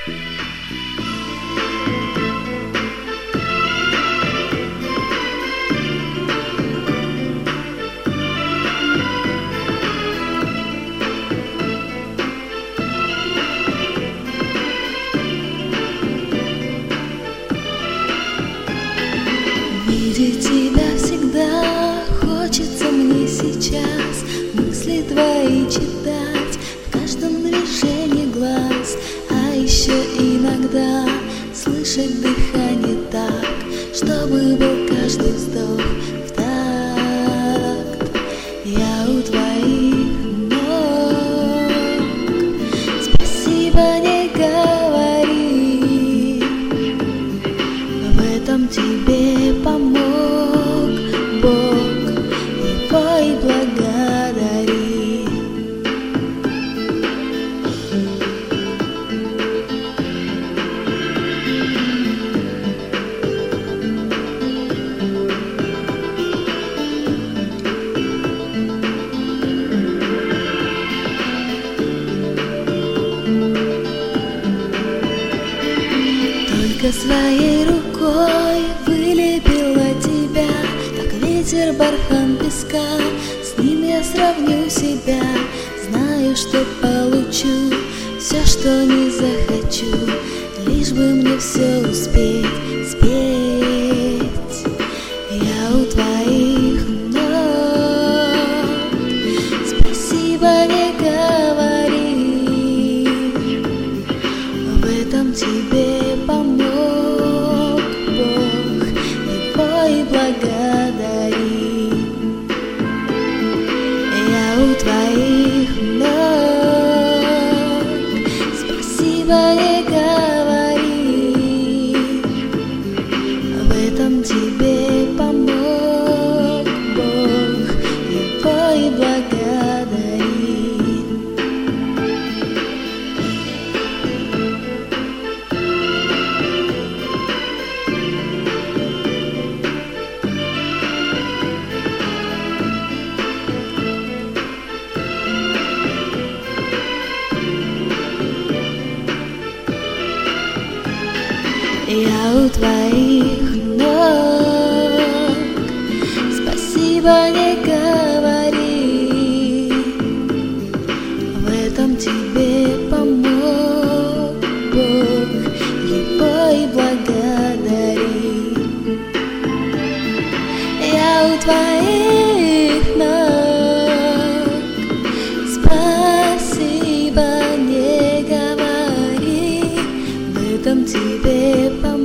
Видеть тебя всегда хочется мне сейчас, мысли твои читать в каждом движении глаз, а еще иногда слышать дыхание так, чтобы был каждый вздох в такт. Я у твоих ног, спасибо не говори, в этом тебе помог Бог, его и благодари. Только своей рукой вылепила тебя, как ветер бархан песка. С ним я сравню себя, знаю, что получу все, что не захочу, лишь бы мне все успеть спеть. Я у твоих ног, спасибо не говори, в этом тебе помог Бог, его и благодари. Я у твоих ног, спасибо не говори, в этом тебе помог Бог, его и благодари. Я у твоих ног, спасибо не говори, в этом тебе помог Бог, его и благодари. Я у твоих ног, спасибо не говори, в этом тебе помог